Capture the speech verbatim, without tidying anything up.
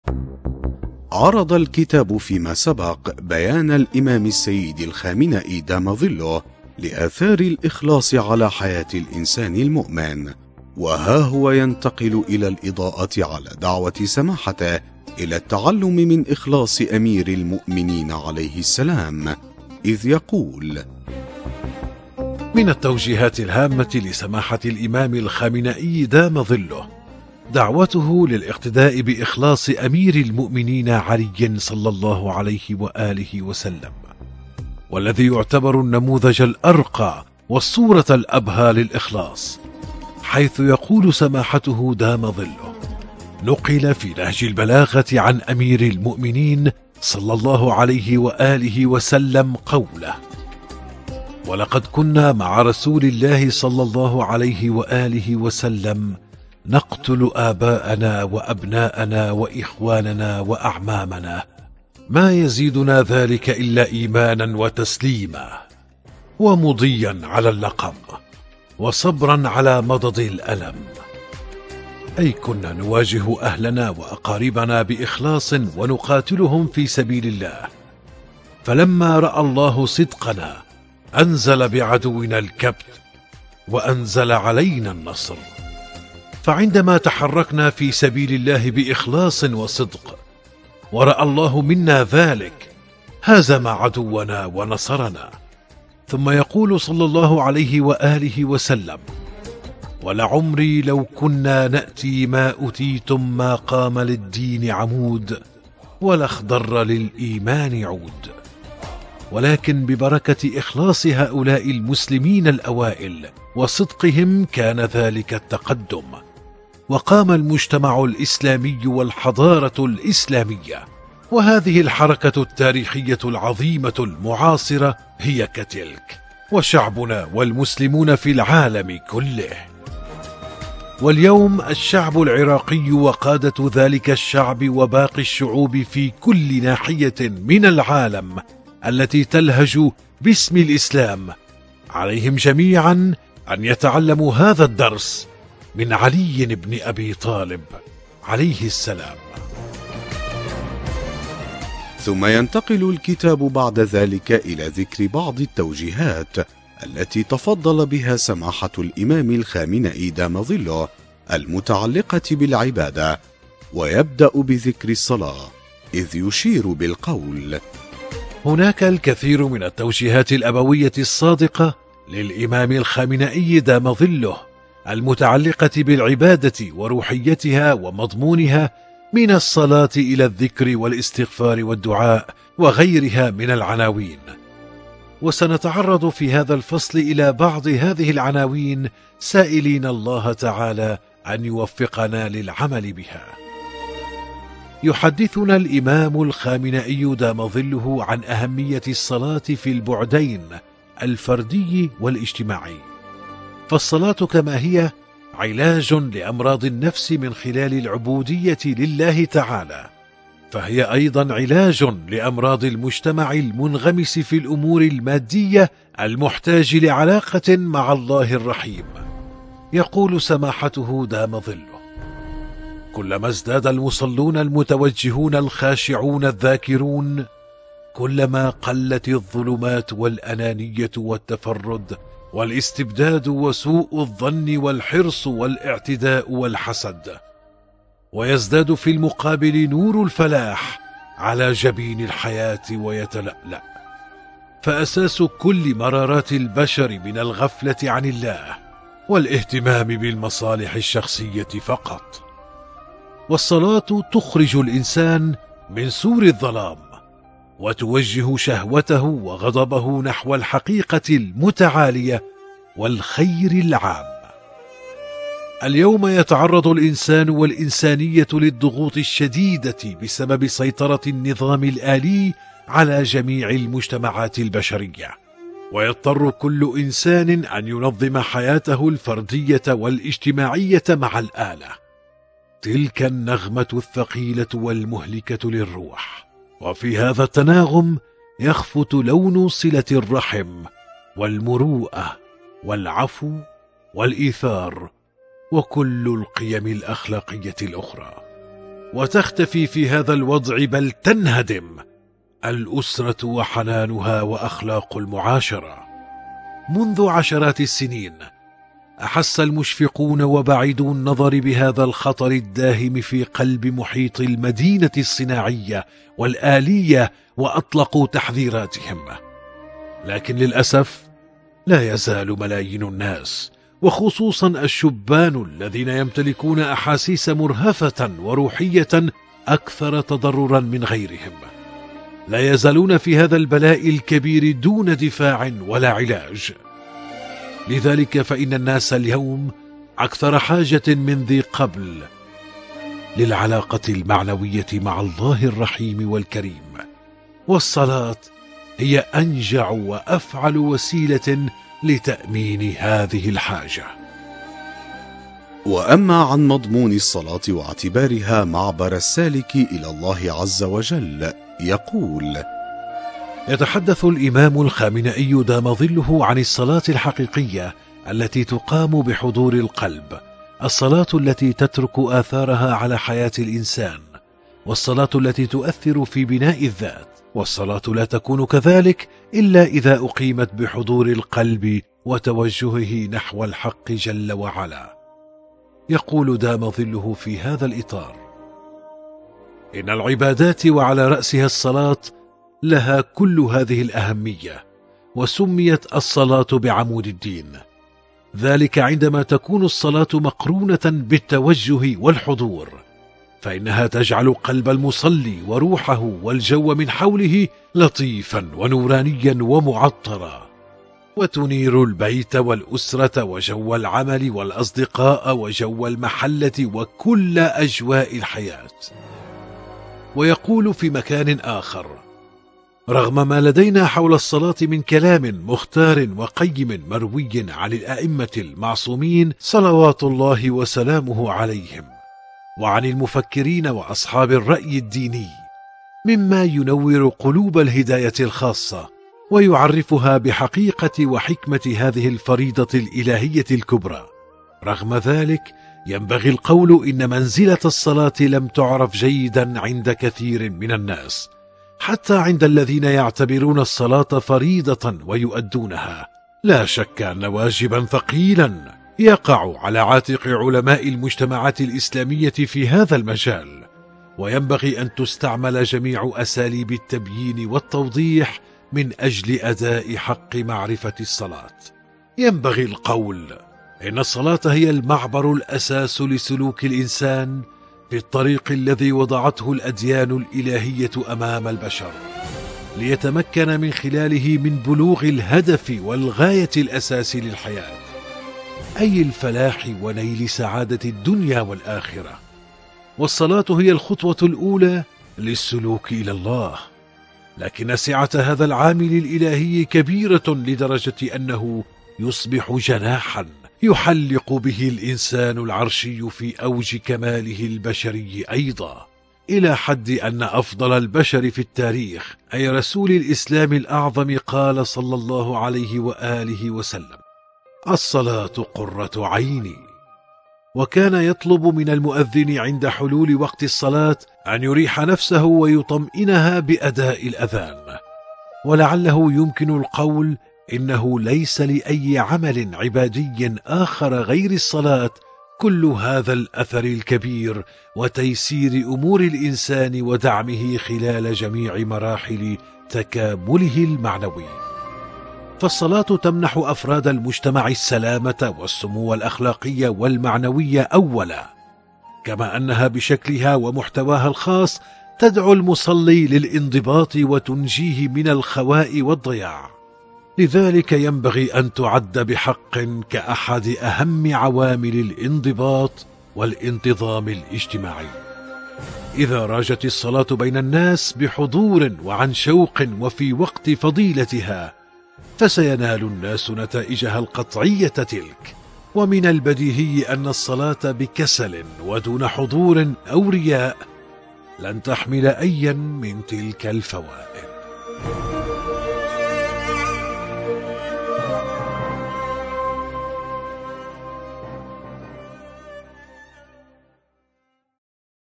عرض الكتاب فيما سبق بيان الإمام السيد الخامنئي دام ظله لآثار الإخلاص على حياة الإنسان المؤمن، وها هو ينتقل إلى الإضاءة على دعوة سماحته إلى التعلم من إخلاص أمير المؤمنين عليه السلام، إذ يقول: من التوجيهات الهامة لسماحة الإمام الخامنئي دام ظله دعوته للاقتداء بإخلاص أمير المؤمنين علي صلى الله عليه وآله وسلم، والذي يعتبر النموذج الأرقى والصورة الأبهى للإخلاص، حيث يقول سماحته دام ظله: نقل في نهج البلاغة عن أمير المؤمنين صلى الله عليه وآله وسلم قوله: ولقد كنا مع رسول الله صلى الله عليه وآله وسلم نقتل آباءنا وأبناءنا وإخواننا وأعمامنا، ما يزيدنا ذلك إلا إيمانا وتسليما، ومضيا على اللقم، وصبرا على مضض الألم. أي كنا نواجه أهلنا وأقاربنا بإخلاص ونقاتلهم في سبيل الله، فلما رأى الله صدقنا أنزل بعدونا الكبت وأنزل علينا النصر. فعندما تحركنا في سبيل الله بإخلاص وصدق ورأى الله منا ذلك هزم عدونا ونصرنا. ثم يقول صلى الله عليه وآله وسلم: ولعمري لو كنا نأتي ما أتيتم ما قام للدين عمود ولا اخضر للإيمان عود. ولكن ببركة إخلاص هؤلاء المسلمين الأوائل وصدقهم كان ذلك التقدم، وقام المجتمع الإسلامي والحضارة الإسلامية. وهذه الحركة التاريخية العظيمة المعاصرة هي كتلك، وشعبنا والمسلمون في العالم كله. واليوم الشعب العراقي وقادة ذلك الشعب وباقي الشعوب في كل ناحية من العالم التي تلهج باسم الإسلام عليهم جميعا أن يتعلموا هذا الدرس من علي بن أبي طالب عليه السلام. ثم ينتقل الكتاب بعد ذلك إلى ذكر بعض التوجيهات التي تفضل بها سماحة الإمام الخامنئي دام ظله المتعلقة بالعبادة، ويبدأ بذكر الصلاة، إذ يشير بالقول: هناك الكثير من التوجيهات الأبوية الصادقة للإمام الخامنئي دام ظله المتعلقة بالعبادة وروحيتها ومضمونها، من الصلاة إلى الذكر والاستغفار والدعاء وغيرها من العناوين. وسنتعرض في هذا الفصل إلى بعض هذه العناوين سائلين الله تعالى أن يوفقنا للعمل بها. يحدثنا الإمام الخامنئي دام ظله عن أهمية الصلاة في البعدين الفردي والاجتماعي. فالصلاة كما هي علاج لأمراض النفس من خلال العبودية لله تعالى، فهي أيضا علاج لأمراض المجتمع المنغمس في الأمور المادية المحتاج لعلاقة مع الله الرحيم. يقول سماحته دام ظله: كلما ازداد المصلون المتوجهون الخاشعون الذاكرون، كلما قلت الظلمات والأنانية والتفرد والاستبداد وسوء الظن والحرص والاعتداء والحسد، ويزداد في المقابل نور الفلاح على جبين الحياة ويتلألأ. فأساس كل مرارات البشر من الغفلة عن الله والاهتمام بالمصالح الشخصية فقط. والصلاة تخرج الإنسان من سور الظلام وتوجه شهوته وغضبه نحو الحقيقة المتعالية والخير العام. اليوم يتعرض الإنسان والإنسانية للضغوط الشديدة بسبب سيطرة النظام الآلي على جميع المجتمعات البشرية، ويضطر كل إنسان أن ينظم حياته الفردية والاجتماعية مع الآلة. تلك النغمة الثقيلة والمهلكة للروح. وفي هذا التناغم يخفت لون صلة الرحم والمروءة والعفو والإيثار وكل القيم الأخلاقية الأخرى. وتختفي في هذا الوضع بل تنهدم الأسرة وحنانها وأخلاق المعاشرة. منذ عشرات السنين أحس المشفقون وبعيدو النظر بهذا الخطر الداهم في قلب محيط المدينة الصناعية والآلية وأطلقوا تحذيراتهم، لكن للأسف لا يزال ملايين الناس وخصوصا الشبان الذين يمتلكون أحاسيس مرهفة وروحية أكثر تضررا من غيرهم لا يزالون في هذا البلاء الكبير دون دفاع ولا علاج. لذلك فإن الناس اليوم أكثر حاجة من ذي قبل للعلاقة المعنوية مع الله الرحيم والكريم، والصلاة هي أنجع وأفعل وسيلة لتأمين هذه الحاجة. وأما عن مضمون الصلاة واعتبارها معبر السالك إلى الله عز وجل، يقول: يتحدث الإمام الخامنئي دام ظله عن الصلاة الحقيقية التي تقام بحضور القلب، الصلاة التي تترك آثارها على حياة الإنسان، والصلاة التي تؤثر في بناء الذات، والصلاة لا تكون كذلك إلا إذا أقيمت بحضور القلب وتوجهه نحو الحق جل وعلا. يقول دام ظله في هذا الإطار: إن العبادات وعلى رأسها الصلاة لها كل هذه الأهمية، وسميت الصلاة بعمود الدين، ذلك عندما تكون الصلاة مقرونة بالتوجه والحضور، فإنها تجعل قلب المصلي وروحه والجو من حوله لطيفا ونورانيا ومعطرا، وتنير البيت والأسرة وجو العمل والأصدقاء وجو المحلة وكل أجواء الحياة. ويقول في مكان آخر: رغم ما لدينا حول الصلاة من كلام مختار وقيم مروي عن الأئمة المعصومين صلوات الله وسلامه عليهم، وعن المفكرين وأصحاب الرأي الديني، مما ينور قلوب الهداية الخاصة ويعرفها بحقيقة وحكمة هذه الفريضة الإلهية الكبرى، رغم ذلك ينبغي القول إن منزلة الصلاة لم تعرف جيدا عند كثير من الناس، حتى عند الذين يعتبرون الصلاة فريضة ويؤدونها. لا شك أن واجبا ثقيلا يقع على عاتق علماء المجتمعات الإسلامية في هذا المجال، وينبغي أن تستعمل جميع أساليب التبيين والتوضيح من أجل أداء حق معرفة الصلاة. ينبغي القول إن الصلاة هي المعبر الأساس لسلوك الإنسان في الطريق الذي وضعته الأديان الإلهية أمام البشر، ليتمكن من خلاله من بلوغ الهدف والغاية الأساس للحياة، أي الفلاح ونيل سعادة الدنيا والآخرة. والصلاة هي الخطوة الأولى للسلوك إلى الله، لكن سعة هذا العامل الإلهي كبيرة لدرجة أنه يصبح جناحا يحلق به الإنسان العرشي في أوج كماله البشري أيضا، إلى حد أن أفضل البشر في التاريخ أي رسول الإسلام الأعظم قال صلى الله عليه وآله وسلم: الصلاة قرة عيني. وكان يطلب من المؤذن عند حلول وقت الصلاة أن يريح نفسه ويطمئنها بأداء الأذان. ولعله يمكن القول إنه ليس لأي عمل عبادي آخر غير الصلاة كل هذا الأثر الكبير وتيسير أمور الإنسان ودعمه خلال جميع مراحل تكامله المعنوي. فالصلاة تمنح أفراد المجتمع السلامة والسمو الأخلاقي والمعنوي أولا، كما أنها بشكلها ومحتواها الخاص تدعو المصلي للانضباط وتنجيه من الخواء والضياع. لذلك ينبغي أن تعد بحق كأحد أهم عوامل الانضباط والانتظام الاجتماعي. إذا راجت الصلاة بين الناس بحضور وعن شوق وفي وقت فضيلتها، فسينال الناس نتائجها القطعية تلك. ومن البديهي أن الصلاة بكسل ودون حضور أو رياء لن تحمل أيا من تلك الفوائد.